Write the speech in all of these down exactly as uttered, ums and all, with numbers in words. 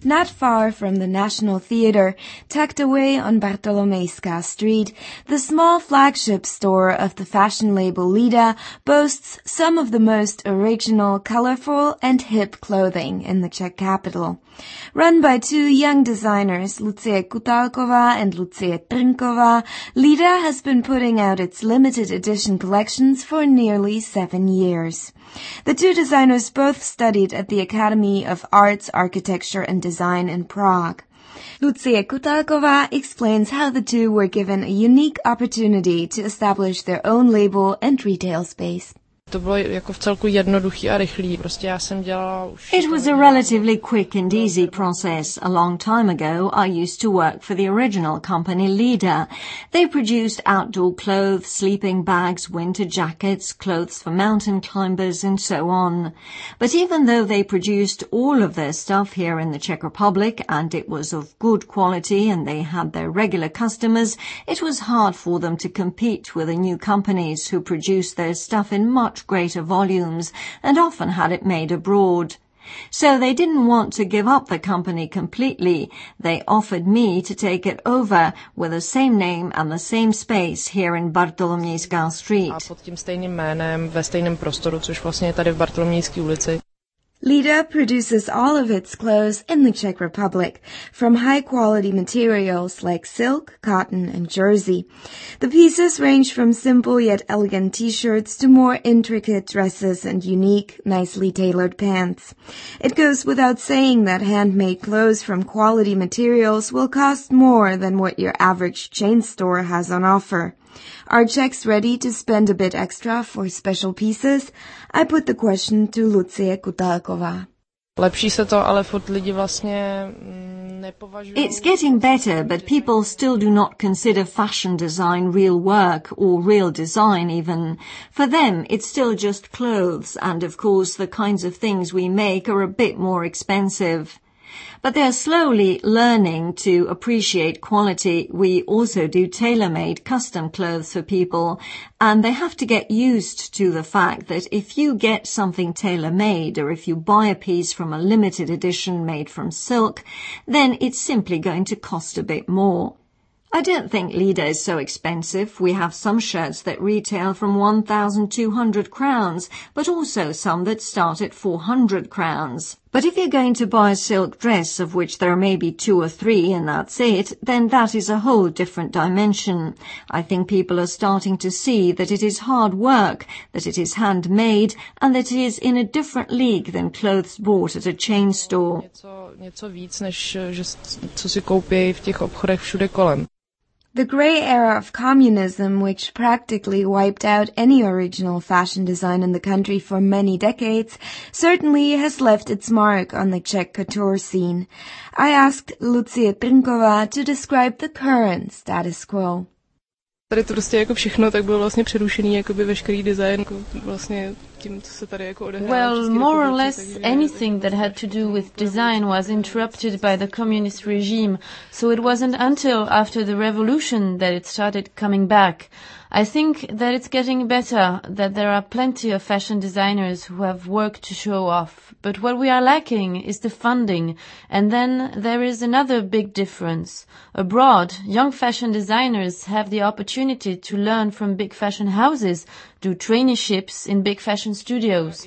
not far from the National Theatre, tucked away on Bartolomejska Street, the small flagship store of the fashion label Lida boasts some of the most original, colorful, and hip clothing in the Czech capital. Run by two young designers, Lucie Kutalková and Lucie Trnková, Lida has been putting out its limited edition collections for nearly seven years. The two designers both studied at the Academy of Arts, Architecture and Design in Prague. Lucie Kutalková explains how the two were given a unique opportunity to establish their own label and retail space. To bylo jako v celku jednoduchý a rychlý. Prostě já jsem dělala už... It was a relatively quick and easy process. A long time ago, I used to work for the original company Lida. They produced outdoor clothes, sleeping bags, winter jackets, clothes for mountain climbers and so on. But even though they produced all of their stuff here in the Czech Republic and it was of good quality and they had their regular customers, it was hard for them to compete with the new companies who produced their stuff in much greater volumes and often had it made abroad. So they didn't want to give up the company completely. They offered me to take it over with the same name and the same space here in Bartolomejská Street. A pod tím stejným jménem ve stejném prostoru, což vlastně je tady v Bartolomejské ulici. Lida produces all of its clothes in the Czech Republic, from high-quality materials like silk, cotton, and jersey. The pieces range from simple yet elegant t-shirts to more intricate dresses and unique, nicely tailored pants. It goes without saying that handmade clothes from quality materials will cost more than what your average chain store has on offer. Are Czechs ready to spend a bit extra for special pieces? I put the question to Lucie Kutalková. Lepší se to, ale furt lidi vlastně nepovažují. It's getting better, but people still do not consider fashion design real work or real design even. For them, it's still just clothes, and of course the kinds of things we make are a bit more expensive. But they're slowly learning to appreciate quality. We also do tailor-made custom clothes for people, and they have to get used to the fact that if you get something tailor-made or if you buy a piece from a limited edition made from silk, then it's simply going to cost a bit more. I don't think Lida is so expensive. We have some shirts that retail from one thousand two hundred crowns, but also some that start at four hundred crowns. But if you're going to buy a silk dress, of which there are maybe two or three and that's it, then that is a whole different dimension. I think people are starting to see that it is hard work, that it is handmade, and that it is in a different league than clothes bought at a chain store. Něco, něco víc, než že, co si koupí v těch obchodech všude kolem. The grey era of communism, which practically wiped out any original fashion design in the country for many decades, certainly has left its mark on the Czech couture scene. I asked Lucie Trnková to describe the current status quo. Tady to prostě jako všechno, tak bylo vlastně přerušený, jakoby veškerý design, jako vlastně tím, co se tady jako odehrálo. Well, more or less anything that had to do with design was interrupted by the communist regime, so it wasn't until after the revolution that it started coming back. I think that it's getting better, that there are plenty of fashion designers who have work to show off. But what we are lacking is the funding. And then there is another big difference. Abroad, young fashion designers have the opportunity to learn from big fashion houses, do traineeships in big fashion studios.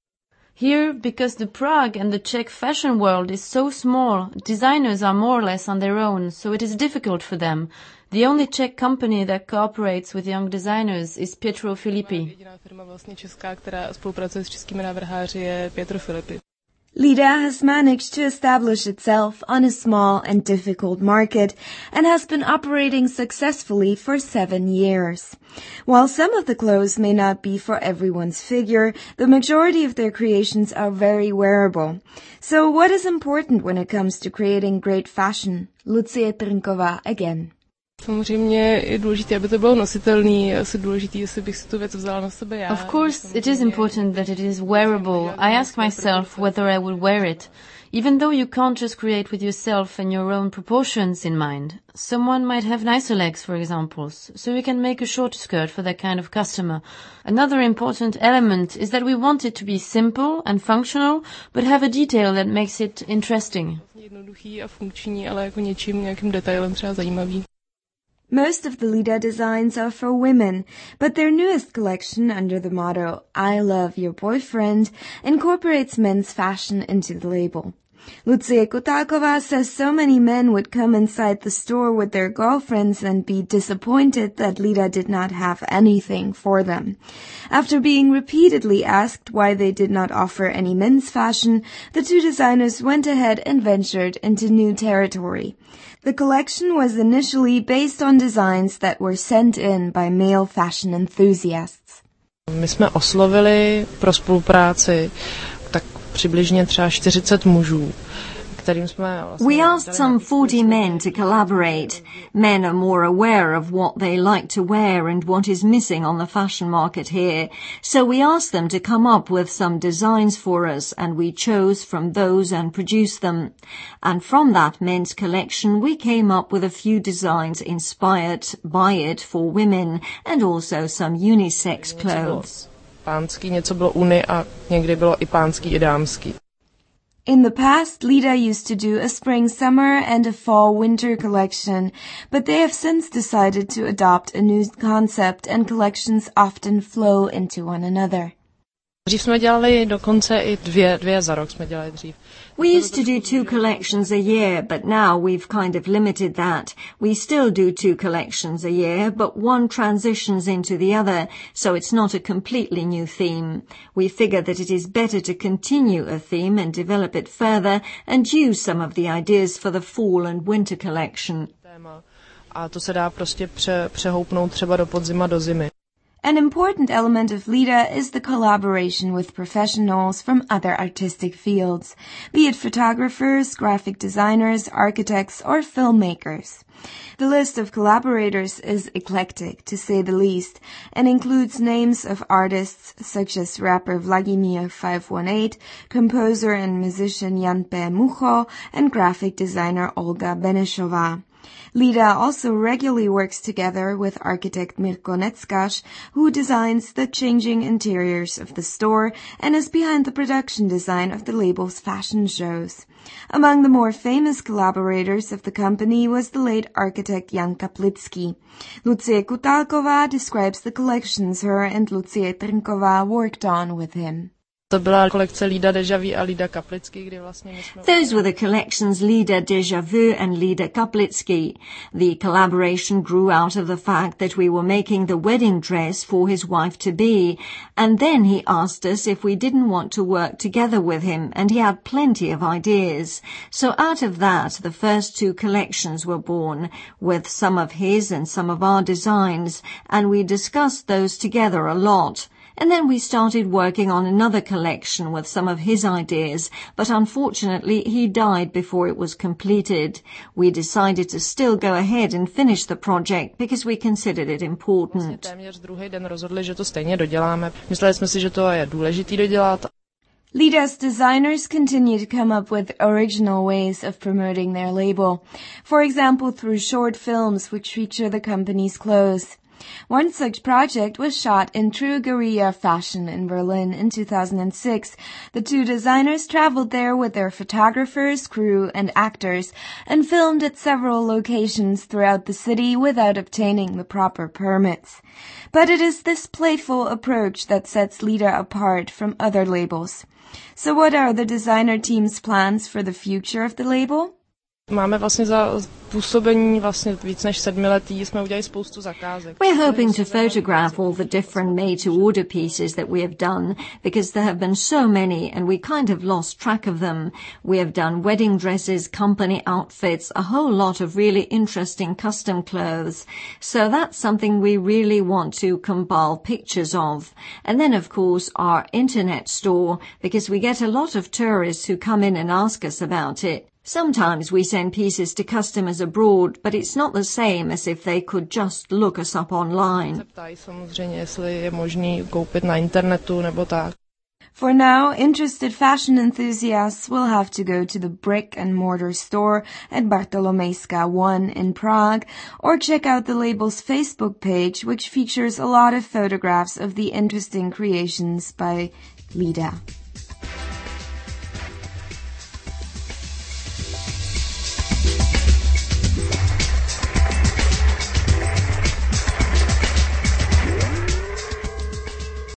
Here, because the Prague and the Czech fashion world is so small, designers are more or less on their own, so it is difficult for them. The only Czech company that cooperates with young designers is Pietro Filippi. Jediná firma vlastně česká, která spolupracuje s českými návrháři, je Pietro Filippi. Lida has managed to establish itself on a small and difficult market and has been operating successfully for seven years. While some of the clothes may not be for everyone's figure, the majority of their creations are very wearable. So what is important when it comes to creating great fashion? Lucie Trnková again. Samozřejmě je důležité, aby to bylo nositelný, asi důležité, jestli bych si tu věc vzala na sebe já. Of course, it is important that it is wearable. I ask myself whether I would wear it, even though you can't just create with yourself and your own proportions in mind. Someone might have nicer legs, for example, so you can make a shorter skirt for that kind of customer. Another important element is that we want it to be simple and functional, but have a detail that makes it interesting. jednoduchý a funkční, ale jako něčím, nějakým detailem třeba zajímavý. Most of the Lida designs are for women, but their newest collection under the motto I Love Your Boyfriend incorporates men's fashion into the label. Lucie Kutálková says so many men would come inside the store with their girlfriends and be disappointed that Lida did not have anything for them. After being repeatedly asked why they did not offer any men's fashion, the two designers went ahead and ventured into new territory. The collection was initially based on designs that were sent in by male fashion enthusiasts. My jsme oslovili pro spolupráci tak přibližně třeba čtyřicet mužů, kterým jsme vlastně... We asked some forty men to collaborate. Men are more aware of what they like to wear and what is missing on the fashion market here. So we asked them to come up with some designs for us, and we chose from those and produced them. And from that men's collection we came up with a few designs inspired by it for women and also some unisex clothes. Pánský, něco bylo uni a někdy bylo i pánský i dámský. In the past, Lida used to do a spring-summer and a fall-winter collection, but they have since decided to adopt a new concept and collections often flow into one another. Dřív jsme dělali dokonce i dvě, dvě za rok jsme dělali dřív. We used to do two collections a year, but now we've kind of limited that. We still do two collections a year, but one transitions into the other, so it's not a completely new theme. We figure that it is better to continue a theme and develop it further and use some of the ideas for the fall and winter collection. A to se dá prostě pře, přehoupnout třeba do podzima, do zimy. An important element of Lida is the collaboration with professionals from other artistic fields, be it photographers, graphic designers, architects, or filmmakers. The list of collaborators is eclectic, to say the least, and includes names of artists such as rapper Vladimir five one eight, composer and musician Jan P. Mucho, and graphic designer Olga Benešová. Lida also regularly works together with architect Mirko Neckář, who designs the changing interiors of the store and is behind the production design of the label's fashion shows. Among the more famous collaborators of the company was the late architect Jan Kaplický. Lucie Kutálková describes the collections her and Lucie Trnková worked on with him. To byla kolekce Lida Déjà Vu a Lida Kaplický, kdy vlastně my jsme... Those were the collections Lida Déjà Vu and Lida Kaplický. The collaboration grew out of the fact that we were making the wedding dress for his wife-to-be, and then he asked us if we didn't want to work together with him, and he had plenty of ideas. So out of that, the first two collections were born, with some of his and some of our designs, and we discussed those together a lot. And then we started working on another collection with some of his ideas, but unfortunately he died before it was completed. We decided to still go ahead and finish the project because we considered it important. Téměř druhý den rozhodli, že to stejně doděláme. Mysleli jsme si, že to je důležitý dodělat. Lida's designers continue to come up with original ways of promoting their label, for example through short films which feature the company's clothes. One such project was shot in true guerrilla fashion in Berlin in two thousand six. The two designers traveled there with their photographers, crew, and actors and filmed at several locations throughout the city without obtaining the proper permits. But it is this playful approach that sets Lida apart from other labels. So what are the designer team's plans for the future of the label? Máme vlastně za působení vlastně víc než sedmiletí jsme udělali spoustu zakázek. We're hoping to photograph all the different made-to-order pieces that we have done because there have been so many and we kind of lost track of them. We have done wedding dresses, company outfits, a whole lot of really interesting custom clothes. So that's something we really want to compile pictures of. And then, of course, our internet store, because we get a lot of tourists who come in and ask us about it. Sometimes we send pieces to customers abroad, but it's not the same as if they could just look us up online. Samozřejmě, jestli je možný koupit na internetu nebo tak. For now, interested fashion enthusiasts will have to go to the brick and mortar store at Bartolomejská one in Prague or check out the label's Facebook page, which features a lot of photographs of the interesting creations by Lida.